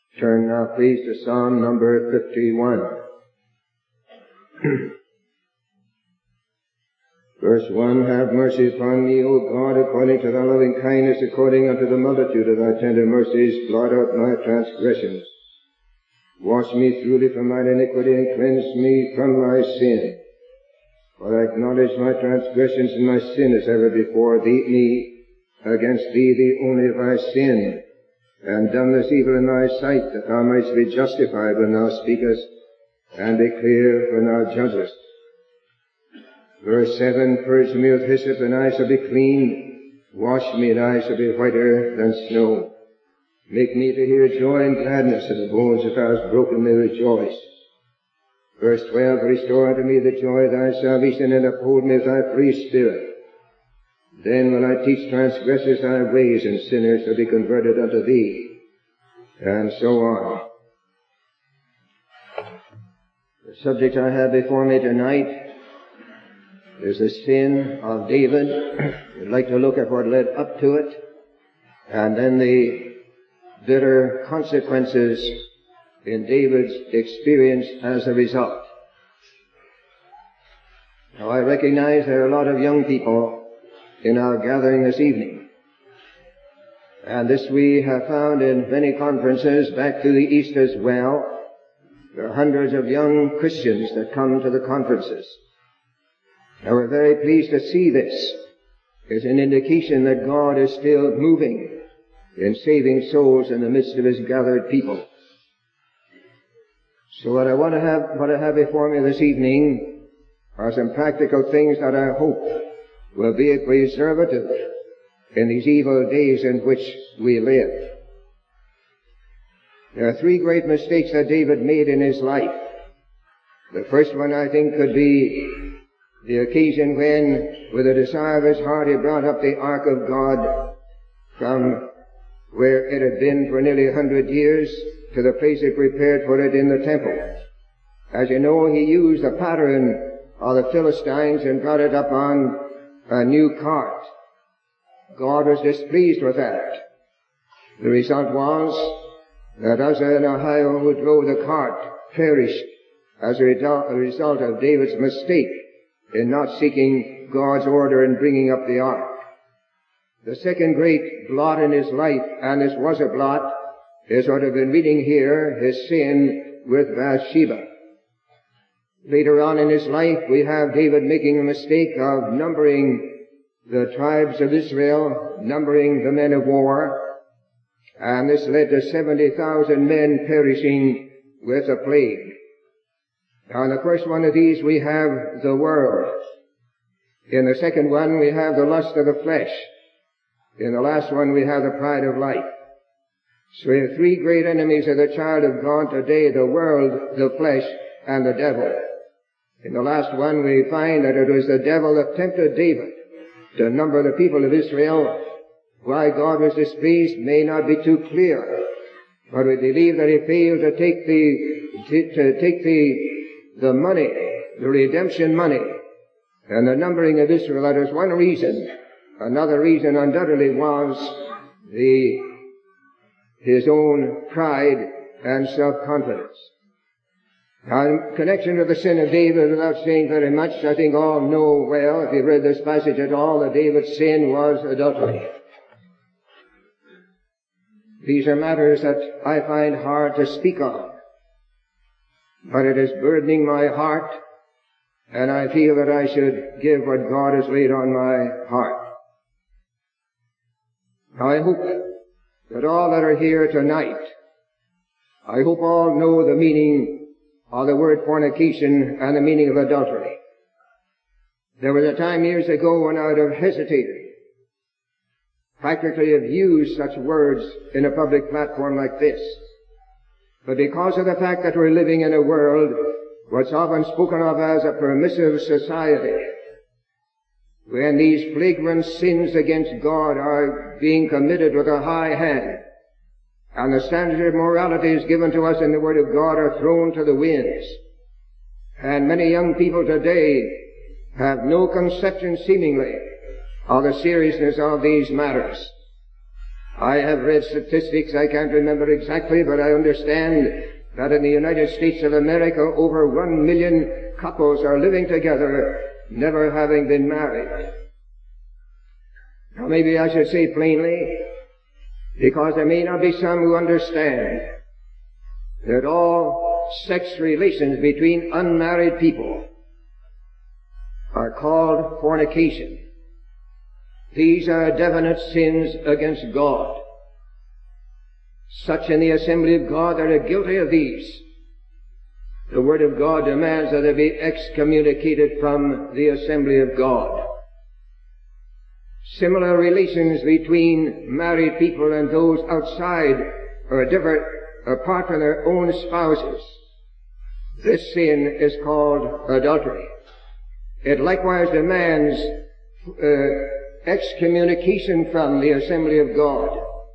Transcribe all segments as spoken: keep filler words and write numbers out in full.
Turn now please to Psalm number fifty-one. Verse one, Have mercy upon me, O God, according to thy loving kindness, according unto the multitude of thy tender mercies, blot out my transgressions. Wash me thoroughly from mine iniquity, and cleanse me from my sin. For I acknowledge my transgressions, and my sin is ever before thee. Me, against thee, thee only have I sinned, and done this evil in thy sight, that thou mightst be justified when thou speakest, and be clear when thou judgest. Verse seven, Purge me with hyssop, and I shall be clean. Wash me, and I shall be whiter than snow. Make me to hear joy and gladness, and the bones that thou hast broken may rejoice. Verse twelve, Restore unto me the joy of thy salvation, and uphold me with thy free spirit. Then will I teach transgressors thy ways, and sinners shall be converted unto thee. And so on. The subject I have before me tonight is the sin of David. We'd like to look at what led up to it, and then the bitter consequences in David's experience as a result. Now, I recognize there are a lot of young people in our gathering this evening, and this we have found in many conferences back to the East as well. There are hundreds of young Christians that come to the conferences. Now, we're very pleased to see this as an indication that God is still moving in saving souls in the midst of His gathered people. So what I want to have, what I have before me this evening are some practical things that I hope will be a preservative in these evil days in which we live. There are three great mistakes that David made in his life. The first one, I think, could be the occasion when, with a desire of his heart, he brought up the ark of God from where it had been for nearly a hundred years to the place he prepared for it in the temple. As you know, he used the pattern of the Philistines and brought it up on a new cart. God was displeased with that. The result was that Uzzah and Ahio, who drove the cart, perished as a result of David's mistake in not seeking God's order in bringing up the ark. The second great blot in his life, and this was a blot, is what I've been reading here, his sin with Bathsheba. Later on in his life, we have David making a mistake of numbering the tribes of Israel, numbering the men of war, and this led to seventy thousand men perishing with a plague. Now, in the first one of these, we have the world. In the second one, we have the lust of the flesh. In the last one, we have the pride of life. So we have three great enemies of the child of God today, the world, the flesh, and the devil. In the last one, we find that it was the devil that tempted David to number the people of Israel. Why God was displeased may not be too clear, but we believe that he failed to take the, to, to take the the money, the redemption money, and the numbering of Israel. That is one reason. Another reason undoubtedly was the, his own pride and self-confidence. Now, in connection with the sin of David, without saying very much, I think all know well, if you've read this passage at all, that David's sin was adultery. These are matters that I find hard to speak of, but it is burdening my heart, and I feel that I should give what God has laid on my heart. Now, I hope that all that are here tonight, I hope all know the meaning of the word fornication and the meaning of adultery. There was a time years ago when I would have hesitated, practically have used such words in a public platform like this. But because of the fact that we're living in a world what's often spoken of as a permissive society, when these flagrant sins against God are being committed with a high hand, and the standard of morality is given to us in the Word of God are thrown to the winds, and many young people today have no conception, seemingly, of the seriousness of these matters. I have read statistics, I can't remember exactly, but I understand that in the United States of America over one million couples are living together, never having been married. Now maybe I should say plainly, because there may not be some who understand that all sex relations between unmarried people are called fornication. These are definite sins against God. Such in the assembly of God that are guilty of these, the Word of God demands that they be excommunicated from the assembly of God. Similar relations between married people and those outside or different, apart from their own spouses. This sin is called adultery. It likewise demands uh, excommunication from the assembly of God.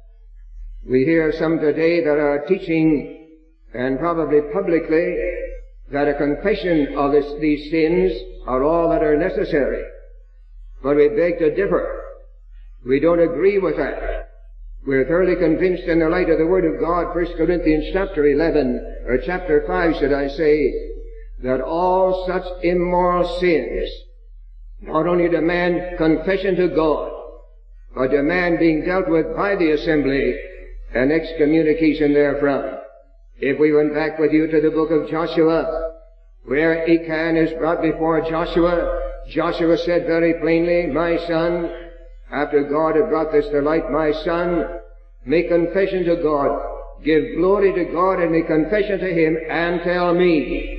We hear some today that are teaching, and probably publicly, that a confession of this, these sins are all that are necessary. But we beg to differ. We don't agree with that. We're thoroughly convinced in the light of the Word of God, First Corinthians chapter eleven, or chapter five, should I say, that all such immoral sins not only demand confession to God, but demand being dealt with by the assembly and excommunication therefrom. If we went back with you to the book of Joshua, where Achan is brought before Joshua, Joshua said very plainly, my son, after God had brought this to light, my son, make confession to God, give glory to God, and make confession to Him, and tell me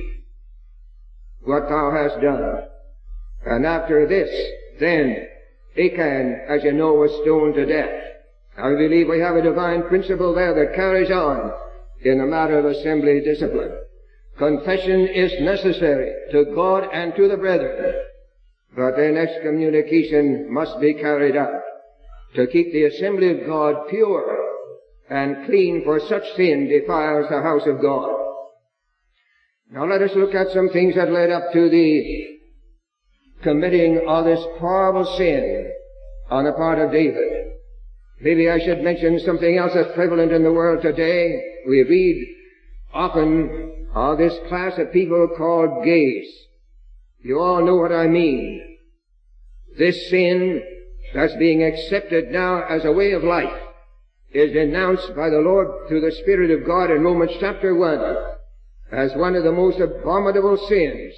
what thou hast done. And after this, then, Achan, as you know, was stoned to death. I believe we have a divine principle there that carries on in the matter of assembly discipline. Confession is necessary to God and to the brethren, but then excommunication must be carried out to keep the assembly of God pure and clean, for such sin defiles the house of God. Now let us look at some things that led up to the committing of this horrible sin on the part of David. Maybe I should mention something else that's prevalent in the world today. We read often of this class of people called gays. You all know what I mean. This sin that's being accepted now as a way of life is denounced by the Lord through the Spirit of God in Romans chapter one as one of the most abominable sins.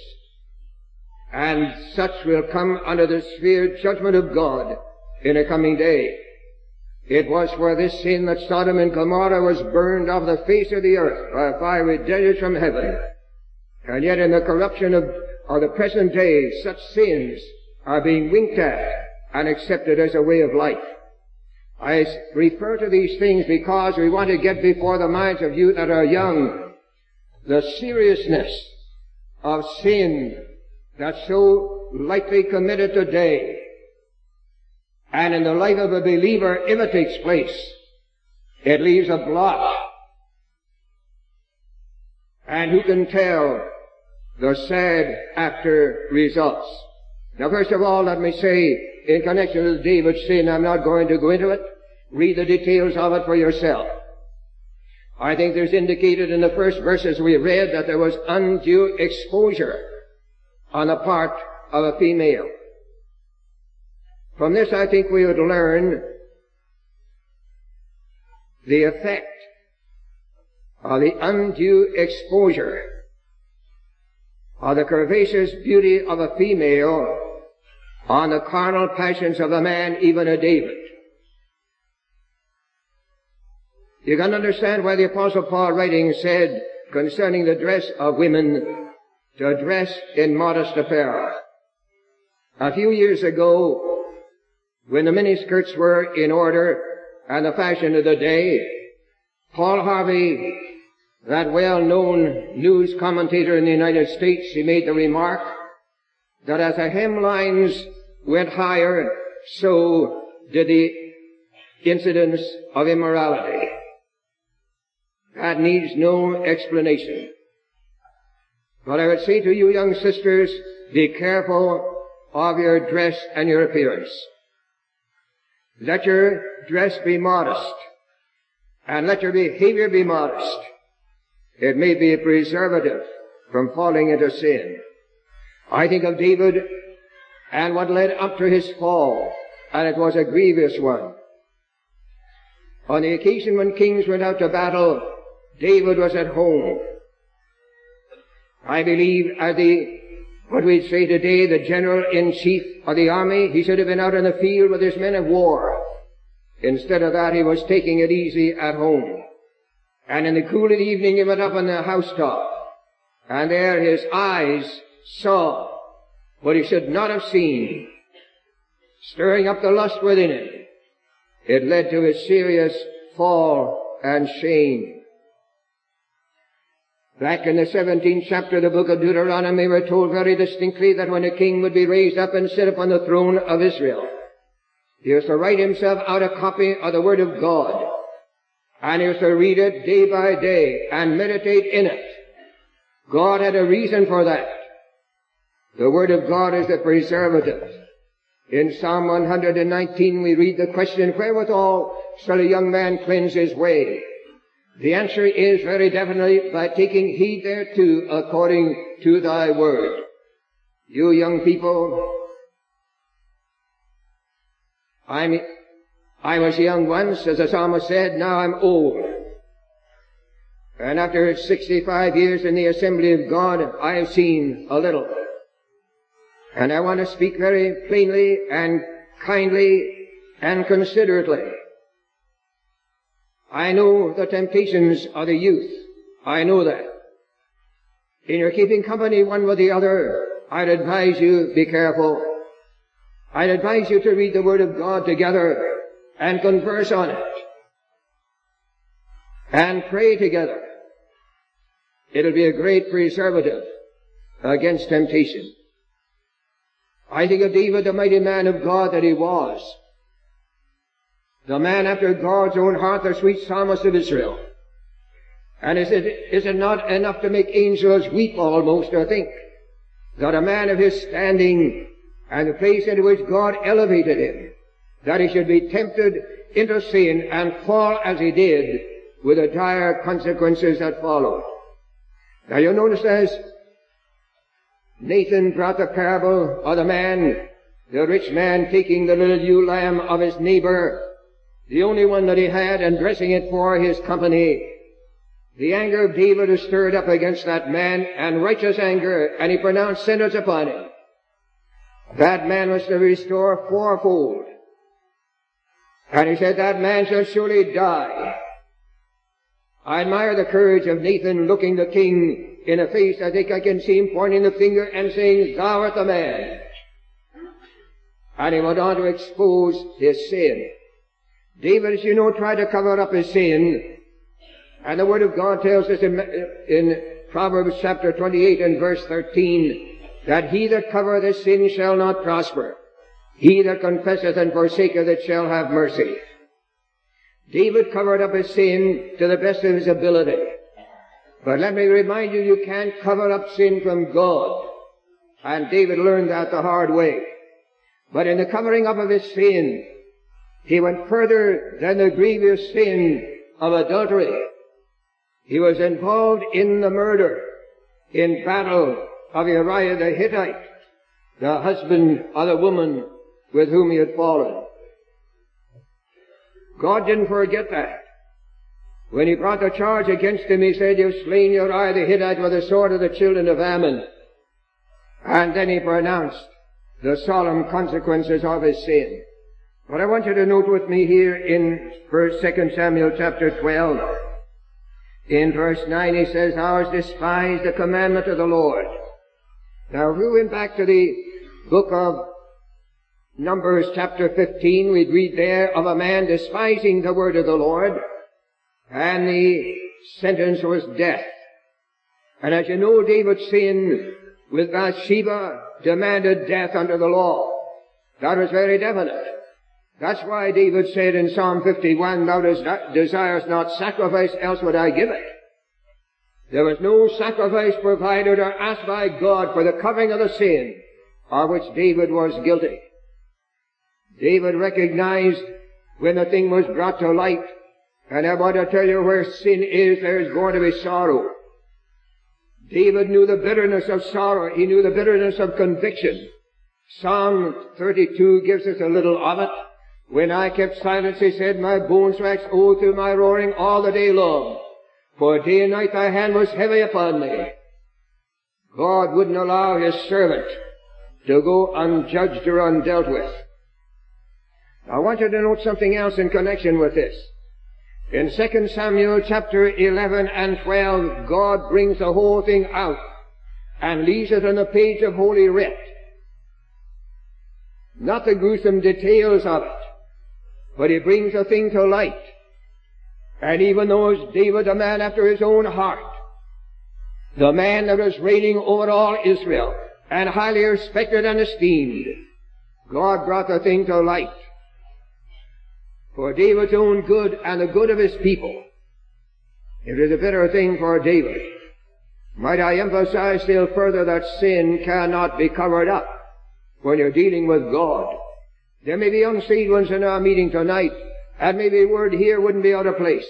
And such will come under the severe judgment of God in a coming day. It was for this sin that Sodom and Gomorrah was burned off the face of the earth by a fiery deluge from heaven. And yet in the corruption of, of the present day, such sins are being winked at and accepted as a way of life. I refer to these things because we want to get before the minds of you that are young the seriousness of sin that's so lightly committed today. And in the life of a believer, if it takes place, it leaves a blot. And who can tell the sad after results? Now, first of all, let me say, in connection with David's sin, I'm not going to go into it. Read the details of it for yourself. I think there's indicated in the first verses we read that there was undue exposure on the part of a female. From this, I think we would learn the effect of the undue exposure of the curvaceous beauty of a female on the carnal passions of a man, even a David. You can understand why the Apostle Paul, writing, said concerning the dress of women, to dress in modest apparel. A few years ago, when the miniskirts were in order and the fashion of the day, Paul Harvey, that well-known news commentator in the United States, he made the remark that as the hemlines went higher, so did the incidence of immorality. That needs no explanation. But I would say to you, young sisters, be careful of your dress and your appearance. let your dress be modest, and let your behavior be modest. It may be a preservative from falling into sin. I think of David and what led up to his fall, and it was a grievous one. On the occasion when kings went out to battle, David was at home. I believe as the, what we'd say today, the general-in-chief of the army, he should have been out in the field with his men of war. Instead of that, he was taking it easy at home. And in the cool of the evening, he went up on the housetop, and there his eyes saw what he should not have seen, stirring up the lust within him. It led to a serious fall and shame. Back in the seventeenth chapter of the book of Deuteronomy, we're told very distinctly that when a king would be raised up and sit upon the throne of Israel, he was to write himself out a copy of the Word of God, and he was to read it day by day and meditate in it. God had a reason for that. The Word of God is the preservative. In Psalm one hundred nineteen we read the question, wherewithal shall a young man cleanse his way? The answer is very definitely by taking heed thereto according to thy word. You young people, I'm, I was young once, as the psalmist said, now I'm old. And after sixty-five years in the assembly of God, I have seen a little. And I want to speak very plainly and kindly and considerately. I know the temptations of the youth. I know that. In your keeping company one with the other, I'd advise you, be careful. I'd advise you to read the Word of God together and converse on it. And pray together. It'll be a great preservative against temptation. I think of David, the mighty man of God that he was. The man after God's own heart, the sweet psalmist of Israel. And is it, is it not enough to make angels weep almost, I think, that a man of his standing and the place into which God elevated him, that he should be tempted into sin and fall as he did with the dire consequences that followed. Now you notice as Nathan brought the parable of the man, the rich man taking the little ewe lamb of his neighbor, the only one that he had, and dressing it for his company. The anger of David is stirred up against that man, and righteous anger, and he pronounced sentence upon him. That man was to restore fourfold. And he said, that man shall surely die. I admire the courage of Nathan looking the king in the face. I think I can see him pointing the finger and saying, thou art the man. And he went on to expose his sin. David, as you know, tried to cover up his sin. And the Word of God tells us in, in Proverbs chapter twenty-eight and verse thirteen, that he that covereth his sin shall not prosper. He that confesseth and forsaketh it shall have mercy. David covered up his sin to the best of his ability. But let me remind you, you can't cover up sin from God. And David learned that the hard way. But in the covering up of his sin, he went further than the grievous sin of adultery. He was involved in the murder, in battle of Uriah the Hittite, the husband of the woman with whom he had fallen. God didn't forget that. When he brought the charge against him, he said, you've slain Uriah the Hittite with the sword of the children of Ammon. And then he pronounced the solemn consequences of his sin. But I want you to note with me here in First, Second Samuel chapter twelve. In verse nine he says, thou hast despised the commandment of the Lord. Now if we went back to the book of Numbers chapter fifteen, we'd read there of a man despising the word of the Lord, and the sentence was death. And as you know, David's sin with Bathsheba demanded death under the law. That was very definite. That's why David said in Psalm fifty-one, thou desirest not sacrifice, else would I give it. There was no sacrifice provided or asked by God for the covering of the sin of which David was guilty. David recognized when the thing was brought to light. And I want to tell you, where sin is, there is going to be sorrow. David knew the bitterness of sorrow. He knew the bitterness of conviction. Psalm thirty-two gives us a little of it. When I kept silence, he said, my bones waxed old through my roaring all the day long. For day and night thy hand was heavy upon me. God wouldn't allow his servant to go unjudged or undealt with. I want you to note something else in connection with this. In Second Samuel chapter eleven and twelve, God brings the whole thing out and leaves it on the page of Holy Writ. Not the gruesome details of it, but he brings the thing to light. And even though it's David, a man after his own heart, the man that was reigning over all Israel, and highly respected and esteemed, God brought the thing to light for David's own good and the good of his people. It is a bitter thing for David. Might I emphasize still further that sin cannot be covered up when you're dealing with God. There may be unsaved ones in our meeting tonight, and maybe a word here wouldn't be out of place.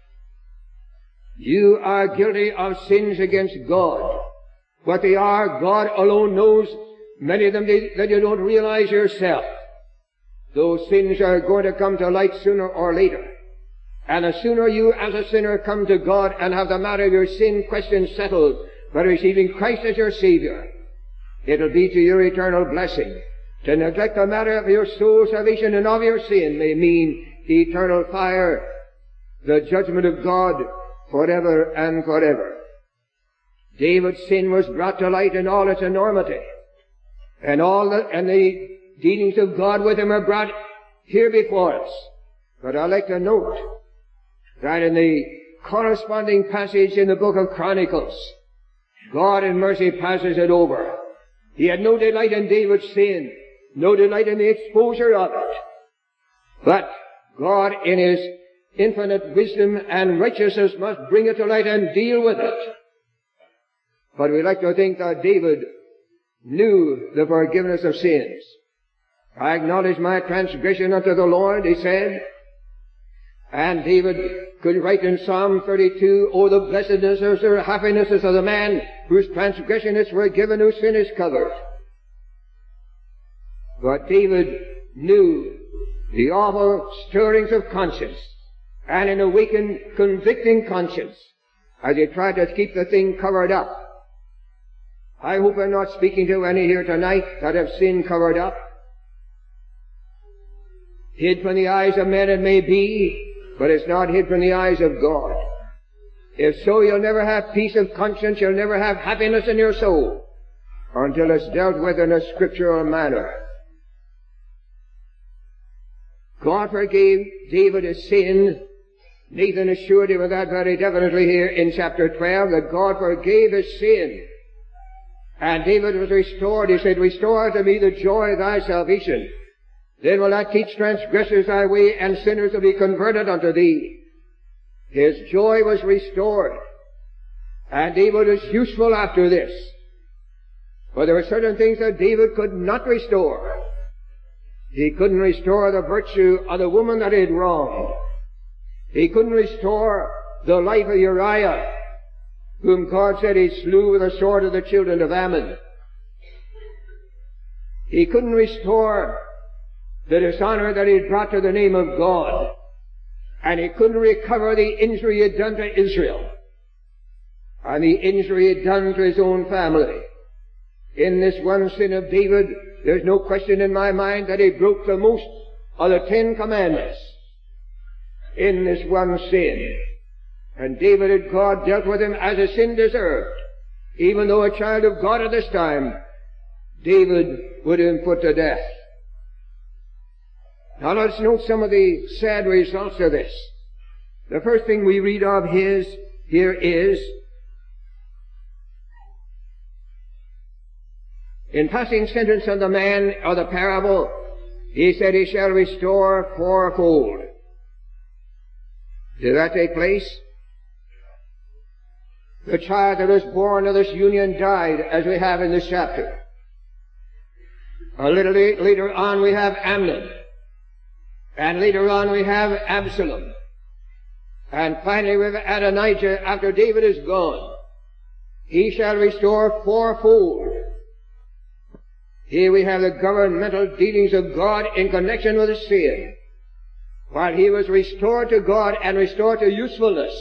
You are guilty of sins against God. What they are, God alone knows. Many of them that you don't realize yourself. Those sins are going to come to light sooner or later. And the sooner you as a sinner come to God and have the matter of your sin question settled by receiving Christ as your Savior, it'll be to your eternal blessing. To neglect the matter of your soul salvation and of your sin may mean eternal fire, the judgment of God forever and forever. David's sin was brought to light in all its enormity. And all the, and the dealings of God with him are brought here before us. But I'd like to note that in the corresponding passage in the book of Chronicles, God in mercy passes it over. He had no delight in David's sin, no delight in the exposure of it. But God in his infinite wisdom and righteousness must bring it to light and deal with it. But we like to think that David knew the forgiveness of sins. I acknowledge my transgression unto the Lord, he said. And David could write in Psalm thirty-two, oh, the blessedness or the happiness of the man whose transgression is forgiven, whose sin is covered. But David knew the awful stirrings of conscience and an awakened, convicting conscience as he tried to keep the thing covered up. I hope I'm not speaking to any here tonight that have sin covered up. Hid from the eyes of men it may be, but it's not hid from the eyes of God. If so, you'll never have peace of conscience, you'll never have happiness in your soul until it's dealt with in a scriptural manner. God forgave David his sin. Nathan assured him of that very definitely here in chapter twelve, that God forgave his sin. And David was restored. He said, restore to me the joy of thy salvation. Then will I teach transgressors thy way, and sinners will be converted unto thee. His joy was restored. And David was useful after this. But there were certain things that David could not restore. He couldn't restore the virtue of the woman that he had wronged. He couldn't restore the life of Uriah, whom God said he slew with the sword of the children of Ammon. He couldn't restore the dishonor that he had brought to the name of God. And he couldn't recover the injury he had done to Israel, and the injury he had done to his own family. In this one sin of David, there's no question in my mind that he broke the most of the Ten Commandments in this one sin. And David had God dealt with him as his sin deserved. Even though a child of God at this time, David would have been put to death. Now let's note some of the sad results of this. The first thing we read of his here is, in passing sentence on the man of the parable, he said he shall restore fourfold. Did that take place? The child that was born of this union died, as we have in this chapter. A little later on we have Amnon. And later on we have Absalom. And finally we have Adonijah after David is gone. He shall restore fourfold. Here we have the governmental dealings of God in connection with sin. While he was restored to God and restored to usefulness,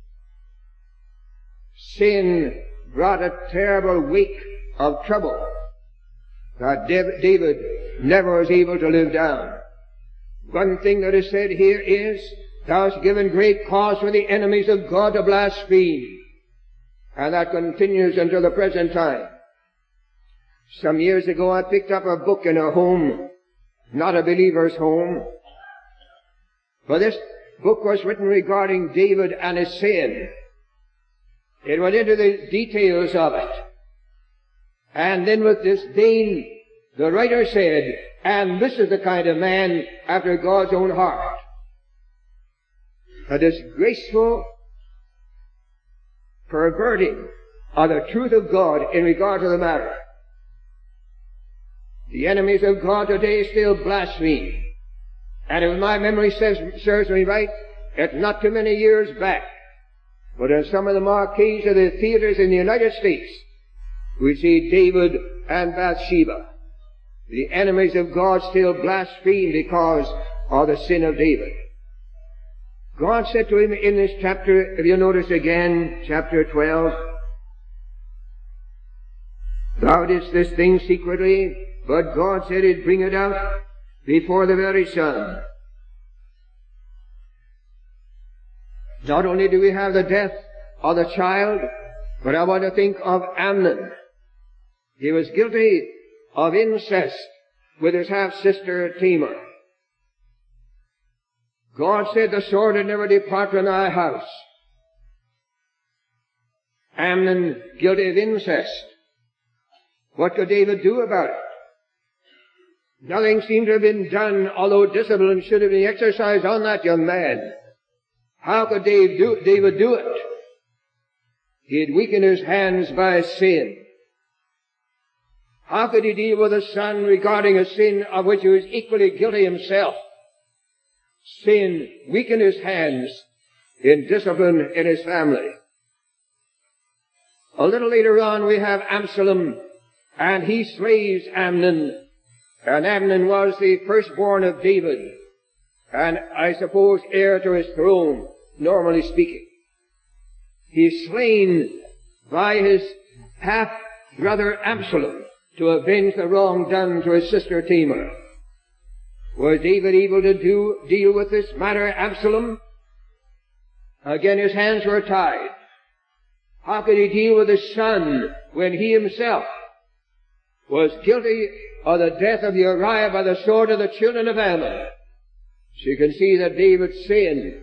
sin brought a terrible wake of trouble that David never was able to live down. One thing that is said here is, thou hast given great cause for the enemies of God to blaspheme. And that continues until the present time. Some years ago I picked up a book in a home, not a believer's home. But this book was written regarding David and his sin. It went into the details of it. And then with disdain, the writer said, and this is the kind of man after God's own heart. A disgraceful perverting of the truth of God in regard to the matter. The enemies of God today still blaspheme. And if my memory serves, serves me right, it's not too many years back, but in some of the marquees of the theaters in the United States, we see David and Bathsheba. The enemies of God still blaspheme because of the sin of David. God said to him in this chapter, if you notice again, chapter twelve, thou didst this thing secretly, but God said he'd bring it out before the very sun. Not only do we have the death of the child, but I want to think of Amnon. He was guilty of incest with his half-sister Tamar. God said the sword would never depart from thy house. Amnon guilty of incest. What could David do about it? Nothing seemed to have been done, although discipline should have been exercised on that young man. How could David do, David do it? He had weakened his hands by sin. How could he deal with his son regarding a sin of which he was equally guilty himself? Sin weakened his hands in discipline in his family. A little later on we have Absalom, and he slays Amnon. And Amnon was the firstborn of David, and I suppose heir to his throne, normally speaking. He is slain by his half-brother Absalom to avenge the wrong done to his sister Tamar. Was David able to do, deal with this matter, Absalom? Again, his hands were tied. How could he deal with his son when he himself was guilty of the death of Uriah by the sword of the children of Ammon? So you can see that David's sin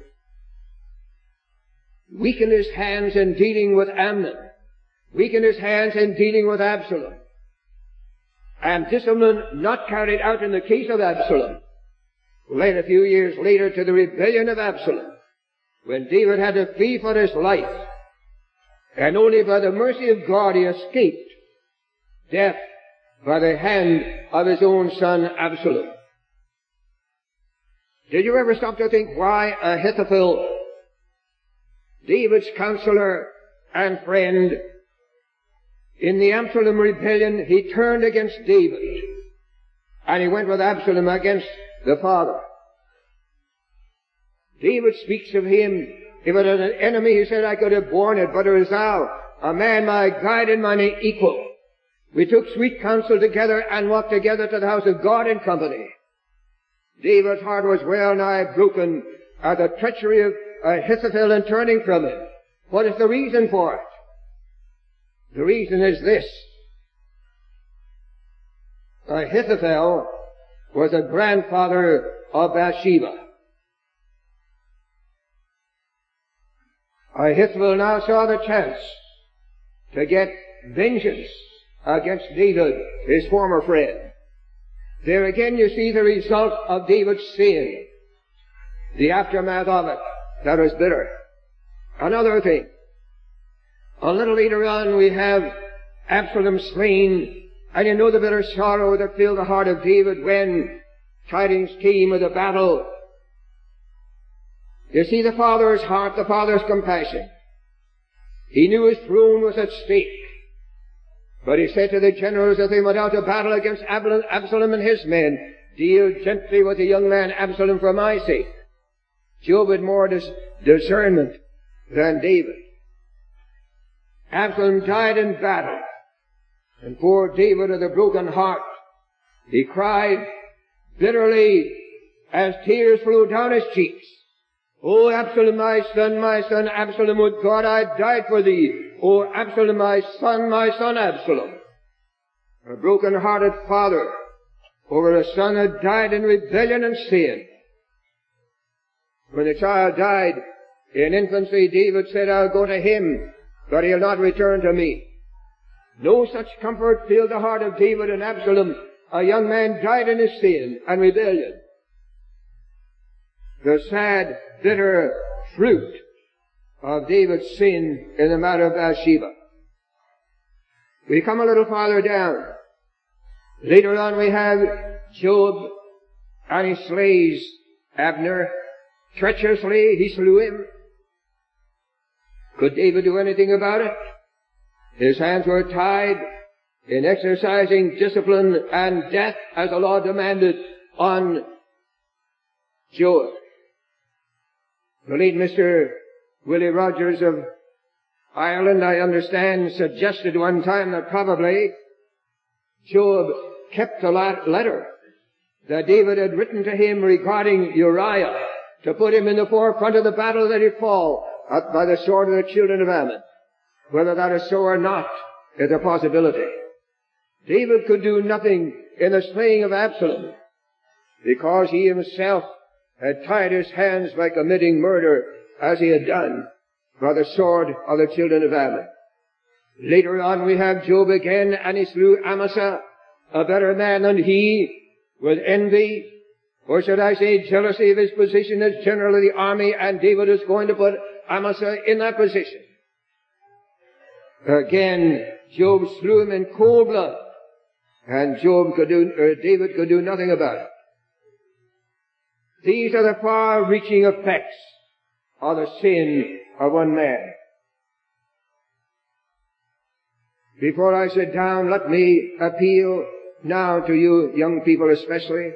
weakened his hands in dealing with Amnon, weakened his hands in dealing with Absalom. And discipline not carried out in the case of Absalom led a few years later to the rebellion of Absalom, when David had to flee for his life, and only by the mercy of God he escaped death by the hand of his own son Absalom. Did you ever stop to think why Ahithophel, David's counselor and friend, in the Absalom rebellion, he turned against David, and he went with Absalom against the father. David speaks of him, if it was an enemy, he said, I could have borne it, but it was thou, a man my guide and mine equal. We took sweet counsel together and walked together to the house of God in company. David's heart was well nigh broken at the treachery of Ahithophel in turning from him. What is the reason for it? The reason is this. Ahithophel was a grandfather of Bathsheba. Ahithophel now saw the chance to get vengeance against David, his former friend. There again you see the result of David's sin, the aftermath of it that was bitter. Another thing, a little later on we have Absalom slain, and you know the bitter sorrow that filled the heart of David when tidings came of the battle You see the father's heart, the father's compassion. He knew his throne was at stake. But he said to the generals as they went out to battle against Absalom and his men, deal gently with the young man Absalom for my sake. Job had more dis- discernment than David. Absalom died in battle, and poor David with a broken heart, he cried bitterly as tears flowed down his cheeks. O Absalom, my son, my son, Absalom, would God I died for thee. O Absalom, my son, my son, Absalom. A broken-hearted father over a son that died in rebellion and sin. When the child died in infancy, David said, I'll go to him, but he'll not return to me. No such comfort filled the heart of David and Absalom. A young man died in his sin and rebellion. The sad, bitter fruit of David's sin in the matter of Bathsheba. We come a little farther down. Later on we have Job, and he slays Abner. Treacherously he slew him. Could David do anything about it? His hands were tied in exercising discipline and death as the law demanded on Job. The late Mister Willie Rogers of Ireland, I understand, suggested one time that probably Job kept a letter that David had written to him regarding Uriah to put him in the forefront of the battle that he'd fall by the sword of the children of Ammon. Whether that is so or not is a possibility. David could do nothing in the slaying of Absalom because he himself had tied his hands by committing murder as he had done by the sword of the children of Ammon. Later on we have Job again, and he slew Amasa, a better man than he, with envy, or should I say jealousy of his position as general of the army, and David is going to put Amasa in that position. Again, Job slew him in cold blood, and Job could do, uh, David could do nothing about it. These are the far-reaching effects of the sin of one man. Before I sit down, let me appeal now to you young people especially.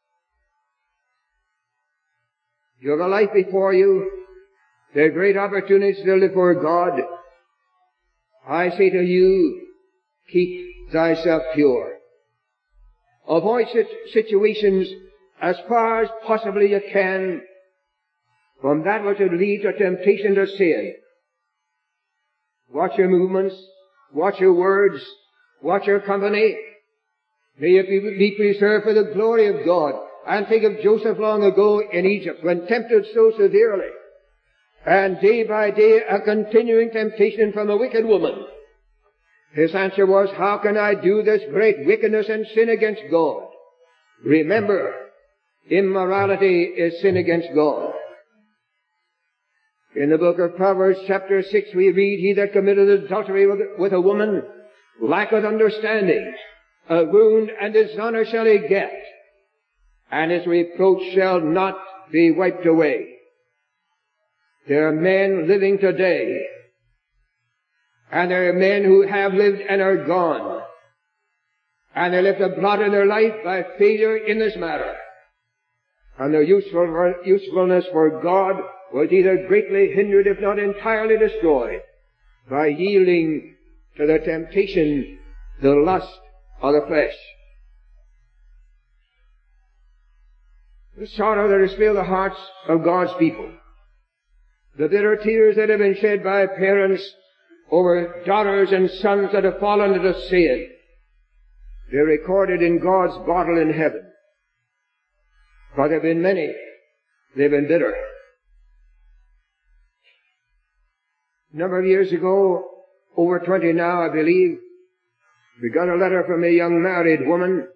You have a life before you. There are great opportunities to live for God. I say to you, keep thyself pure. Avoid situations as far as possibly you can from that which would lead to temptation to sin. Watch your movements, watch your words, watch your company. May it be preserved for the glory of God. And think of Joseph long ago in Egypt when tempted so severely, and day by day a continuing temptation from a wicked woman. His answer was, how can I do this great wickedness and sin against God? Remember, immorality is sin against God. In the book of Proverbs chapter six we read, he that committeth adultery with, with a woman lacketh understanding. A wound and dishonor shall he get, and his reproach shall not be wiped away. There are men living today, and there are men who have lived and are gone, and they left a blot in their life by failure in this matter. And their useful, usefulness for God was either greatly hindered, if not entirely destroyed, by yielding to the temptation, the lust of the flesh. The sorrow that has filled the hearts of God's people, the bitter tears that have been shed by parents over daughters and sons that have fallen into sin, they're recorded in God's bottle in heaven. For there have been many, they've been bitter. A number of years ago, over twenty now I believe, we got a letter from a young married woman.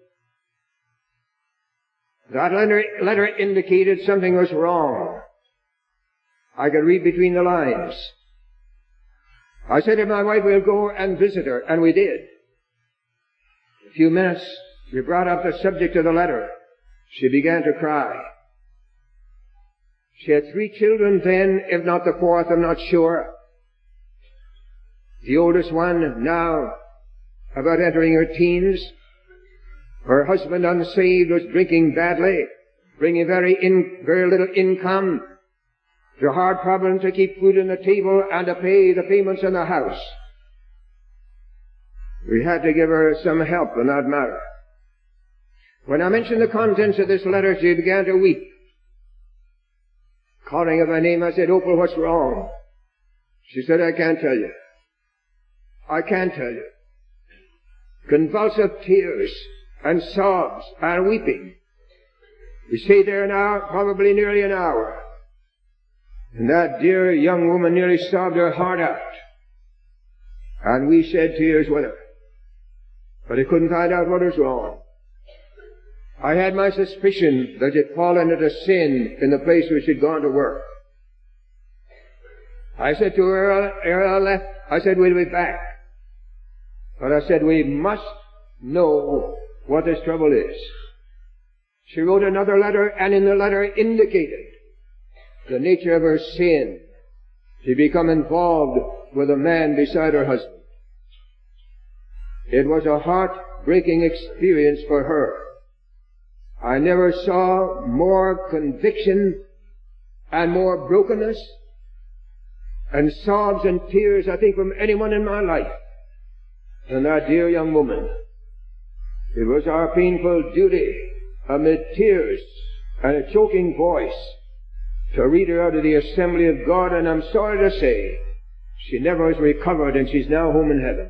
That letter, letter indicated something was wrong. I could read between the lines. I said to my wife, we'll go and visit her, and we did. A few minutes, we brought up the subject of the letter. She began to cry. She had three children then, if not the fourth, I'm not sure. The oldest one now about entering her teens. Her husband, unsaved, was drinking badly, bringing very in, very little income. It's a hard problem to keep food on the table and to pay the payments in the house. We had to give her some help in that matter. When I mentioned the contents of this letter, she began to weep. Calling of my name, I said, "Opal, what's wrong?" She said, "I can't tell you. I can't tell you." Convulsive tears and sobs and weeping. We stayed there now, probably nearly an hour. And that dear young woman nearly sobbed her heart out. And we shed tears with her. But I couldn't find out what was wrong. I had my suspicion that she'd fallen into sin in the place where she'd gone to work. I said to her, ere I left, I said, "We'll be back." But I said, "We must know what this trouble is." She wrote another letter, and in the letter indicated the nature of her sin. She'd become involved with a man beside her husband. It was a heart-breaking experience for her. I never saw more conviction and more brokenness and sobs and tears, I think, from anyone in my life than that dear young woman. It was our painful duty, amid tears and a choking voice, to read her out of the assembly of God, and I'm sorry to say, she never has recovered, and she's now home in heaven.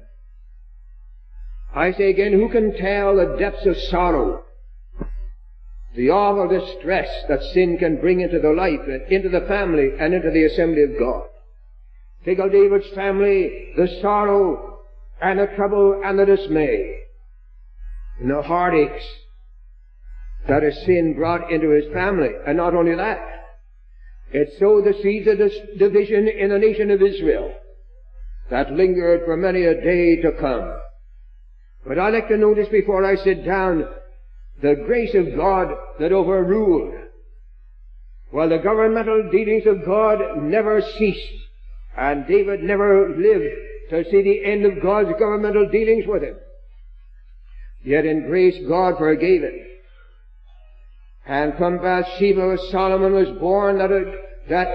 I say again, who can tell the depths of sorrow, the awful distress that sin can bring into the life, and into the family, and into the assembly of God? Think of David's family, the sorrow, and the trouble, and the dismay, and the heartaches that a sin brought into his family. And not only that, it sowed the seeds of this division in the nation of Israel that lingered for many a day to come. But I like to notice before I sit down the grace of God that overruled. While the governmental dealings of God never ceased, and David never lived to see the end of God's governmental dealings with him, yet in grace God forgave him. And from Bathsheba Solomon was born that, that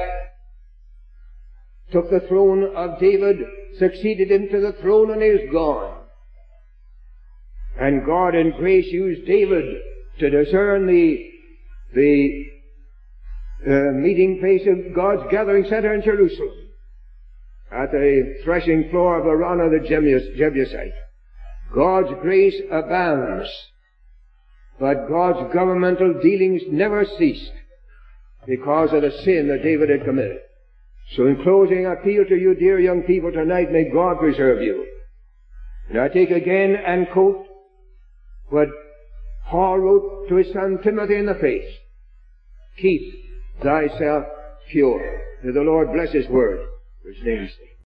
took the throne of David, succeeded him to the throne, and he is gone. And God in grace used David to discern the, the uh, meeting place of God's gathering center in Jerusalem, at the threshing floor of Araunah the Jebusite. God's grace abounds, but God's governmental dealings never ceased because of the sin that David had committed. So in closing, I appeal to you, dear young people, tonight, may God preserve you. And I take again and quote what Paul wrote to his son Timothy in the faith: "Keep thyself pure." May the Lord bless his word for his name's sake.